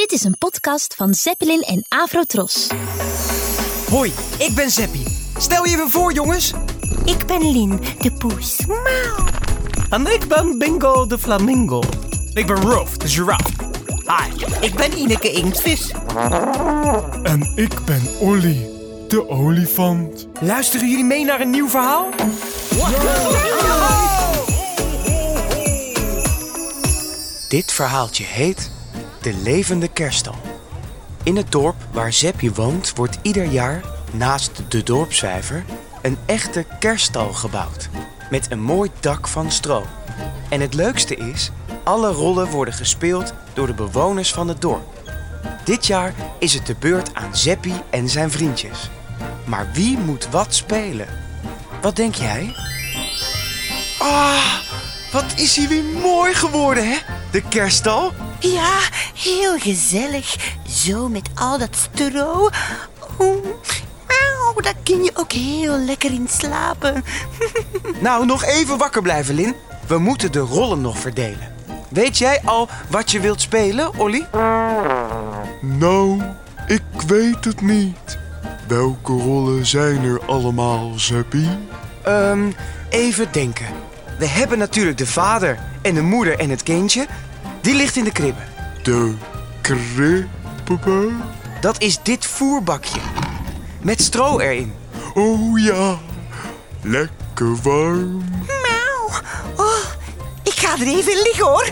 Dit is een podcast van Zeppelin en Afrotros. Hoi, ik ben Zeppie. Stel je even voor, jongens. Ik ben Lin, de poes. Miauw. En ik ben Bingo, de flamingo. Ik ben Rolf, de giraffe. Hi, ik ben Ineke Inktvis. En ik ben Olly, de olifant. Luisteren jullie mee naar een nieuw verhaal? Dit verhaaltje heet De Levende Kerststal. In het dorp waar Zeppie woont wordt ieder jaar naast de dorpsvijver een echte kerststal gebouwd. Met een mooi dak van stro. En het leukste is, alle rollen worden gespeeld door de bewoners van het dorp. Dit jaar is het de beurt aan Zeppie en zijn vriendjes. Maar wie moet wat spelen? Wat denk jij? Wat is hij weer mooi geworden, hè? De kerststal? Ja, heel gezellig. Zo met al dat stro. Daar kun je ook heel lekker in slapen. Nou, nog even wakker blijven, Lin. We moeten de rollen nog verdelen. Weet jij al wat je wilt spelen, Olly? Nou, ik weet het niet. Welke rollen zijn er allemaal, Zeppie? Even denken. We hebben natuurlijk de vader en de moeder en het kindje. Die ligt in de kribbe. De kribbe? Dat is dit voerbakje. Met stro erin. Oh ja, lekker warm. Miauw. Oh, ik ga er even in liggen, hoor.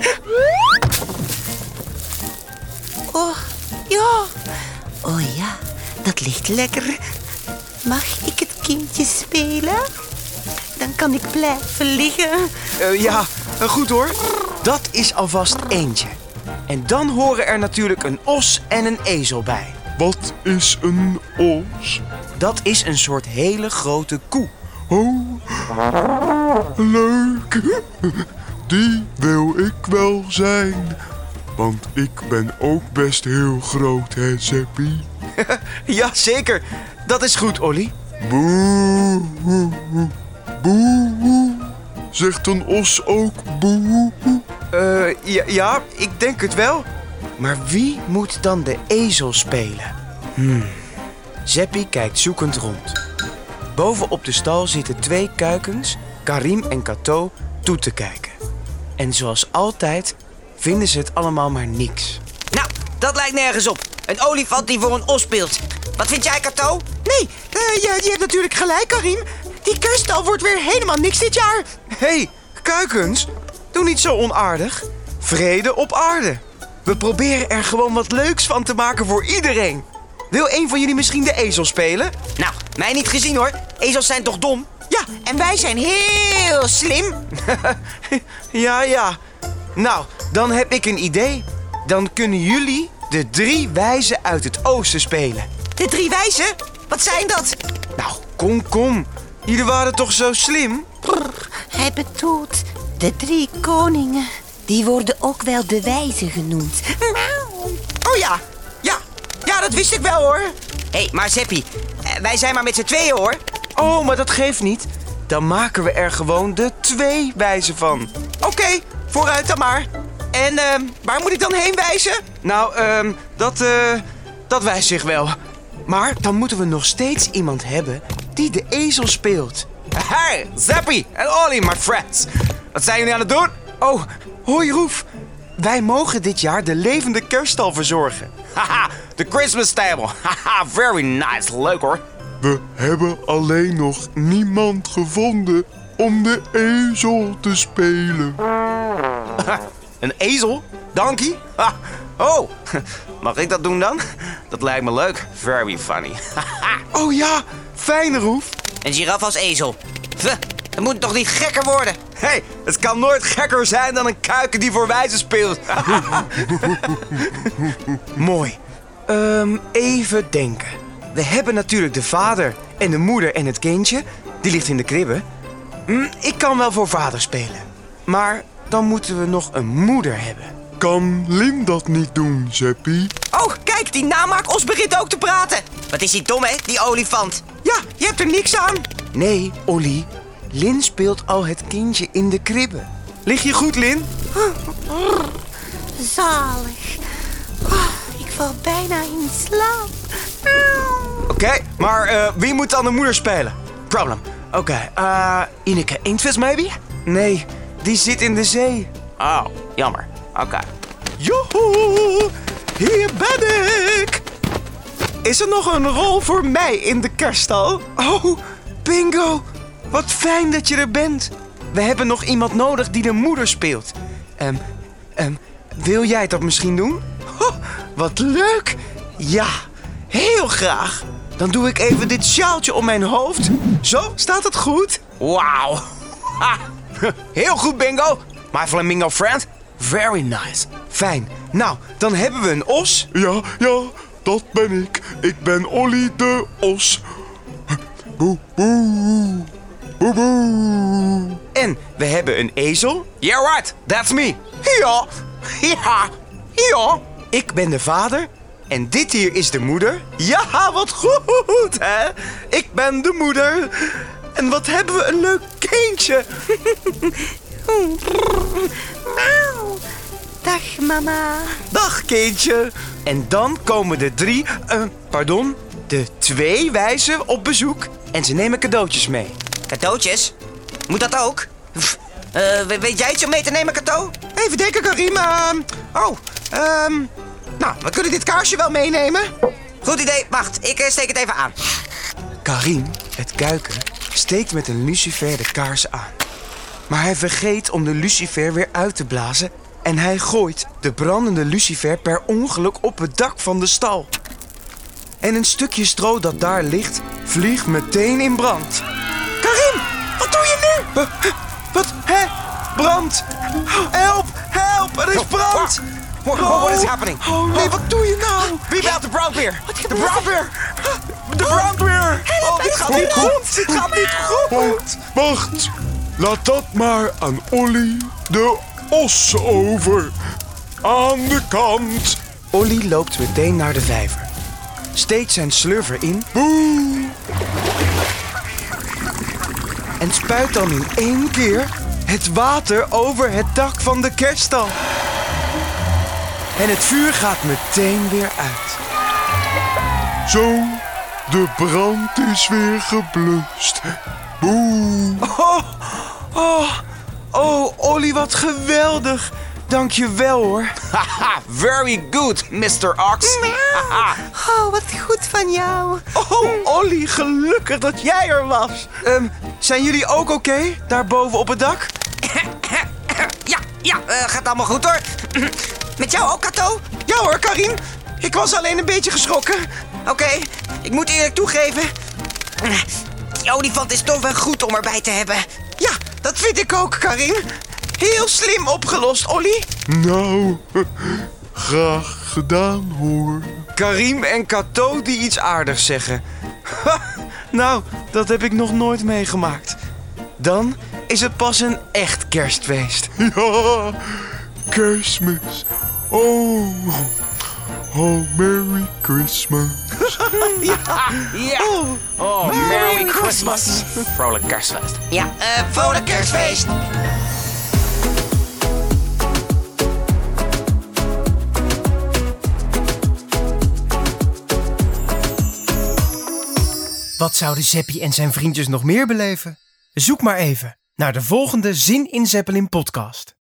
Oh, ja. Oh ja, dat ligt lekker. Mag ik het kindje spelen? Dan kan ik blijven liggen. Ja, goed hoor. Dat is alvast eentje. En dan horen er natuurlijk een os en een ezel bij. Wat is een os? Dat is een soort hele grote koe. Oh, leuk. Die wil ik wel zijn. Want ik ben ook best heel groot, hè, Zeppie? Ja, zeker. Dat is goed, Olly. Boe, boe. Zegt een os ook boe? Ja, ik denk het wel. Maar wie moet dan de ezel spelen? Zeppie kijkt zoekend rond. Boven op de stal zitten 2 kuikens, Karim en Kato, toe te kijken. En zoals altijd vinden ze het allemaal maar niks. Nou, dat lijkt nergens op. Een olifant die voor een os speelt. Wat vind jij, Kato? Nee, je hebt natuurlijk gelijk, Karim. Die kerststal wordt weer helemaal niks dit jaar. Hé, kuikens, doe niet zo onaardig. Vrede op aarde. We proberen er gewoon wat leuks van te maken voor iedereen. Wil een van jullie misschien de ezel spelen? Nou, mij niet gezien hoor. Ezels zijn toch dom? Ja, en wij zijn heel slim. Ja. Nou, dan heb ik een idee. Dan kunnen jullie de 3 wijzen uit het oosten spelen. De 3 wijzen? Wat zijn dat? Nou, kom. Jullie waren toch zo slim? Hij bedoelt de 3 koningen. Die worden ook wel de wijzen genoemd. Miauw. Oh ja, dat wist ik wel, hoor. Hé, maar Zeppie, wij zijn maar met z'n tweeën hoor. Oh, maar dat geeft niet. Dan maken we er gewoon de 2 wijzen van. Oké, vooruit dan maar. En waar moet ik dan heen wijzen? Nou, dat wijst zich wel. Maar dan moeten we nog steeds iemand hebben die de ezel speelt. Hey, Zeppie en Olly, my friends. Wat zijn jullie aan het doen? Oh, hoi Roef. Wij mogen dit jaar de levende kerststal verzorgen. Haha, de Christmas table. Haha, very nice. Leuk hoor. We hebben alleen nog niemand gevonden om de ezel te spelen. Een ezel? Donkey? Ha. Oh, mag ik dat doen dan? Dat lijkt me leuk. Very funny. Oh ja, fijn Roef. Een giraf als ezel. Het moet toch niet gekker worden? Hé, het kan nooit gekker zijn dan een kuiken die voor wijzen speelt. Mooi. Even denken. We hebben natuurlijk de vader en de moeder en het kindje. Die ligt in de kribbe. Ik kan wel voor vader spelen. Maar dan moeten we nog een moeder hebben. Kan Lin dat niet doen, Zeppie? Oh, kijk, die namaak-os begint ook te praten. Wat is die dom, hè, die olifant? Ja, je hebt er niks aan. Nee, Olly. Lin speelt al het kindje in de kribbe. Lig je goed, Lin? Zalig. Ik val bijna in slaap. Oké, maar wie moet dan de moeder spelen? Problem. Oké, Ineke Inktvis maybe? Nee, die zit in de zee. Oh, jammer. Oké. Joehoe, hier ben ik. Is er nog een rol voor mij in de kerststal? Oh, Bingo. Wat fijn dat je er bent. We hebben nog iemand nodig die de moeder speelt. Wil jij dat misschien doen? Oh, wat leuk. Ja, heel graag. Dan doe ik even dit sjaaltje om mijn hoofd. Zo, staat het goed? Wauw. Heel goed, Bingo. My flamingo friend. Very nice. Fijn. Nou, dan hebben we een os. Ja, dat ben ik. Ik ben Olly de os. Boe, boe. Boe, boe. En we hebben een ezel. Yeah, right. That's me. Ja. Ik ben de vader. En dit hier is de moeder. Ja, wat goed, hè? Ik ben de moeder. En wat hebben we een leuk kindje. Miauw. Dag, mama. Dag, kindje. En dan komen de 2 wijzen op bezoek. En ze nemen cadeautjes mee. Cadeautjes? Moet dat ook? Weet jij iets om mee te nemen, Kato? Even denken, Karim. Nou, we kunnen dit kaarsje wel meenemen. Goed idee. Wacht, ik steek het even aan. Karim, het kuiken, steekt met een lucifer de kaars aan. Maar hij vergeet om de lucifer weer uit te blazen. En hij gooit de brandende lucifer per ongeluk op het dak van de stal. En een stukje stro dat daar ligt, vliegt meteen in brand. Karim, wat doe je nu? Wat? Hè? Brand! Help! Er is brand! What is happening? Oh nee, wat doe je nou? Wie belt de brandweer? De brandweer! De brandweer! Oh, dit gaat niet goed! Dit gaat niet goed! Wacht, laat dat maar aan Olly de os over. Aan de kant. Olly loopt meteen naar de vijver. Steekt zijn slurver in. Boe. En spuit dan in 1 keer het water over het dak van de kerststal. En het vuur gaat meteen weer uit. Zo, de brand is weer geblust. Boe. Oh, Olly, wat geweldig. Dank je wel, hoor. Haha, very good, Mr. Ox. Oh, wat goed van jou. Oh, Olly, gelukkig dat jij er was. Zijn jullie ook oké, daar boven op het dak? Ja, gaat allemaal goed hoor. Met jou ook, Kato? Ja hoor, Karim. Ik was alleen een beetje geschrokken. Oké, ik moet eerlijk toegeven. Die olifant is toch wel goed om erbij te hebben. Ja, dat vind ik ook, Karim. Heel slim opgelost, Olly. Nou, graag gedaan, hoor. Karim en Kato die iets aardigs zeggen. Nou, dat heb ik nog nooit meegemaakt. Dan is het pas een echt kerstfeest. Ja, Kerstmis. Oh, Merry Christmas. Ja. Oh, Merry Christmas. Vrolijk kerstfeest. Ja, vrolijk kerstfeest. Wat zouden Zeppie en zijn vriendjes nog meer beleven? Zoek maar even naar de volgende Zin in Zeppelin podcast.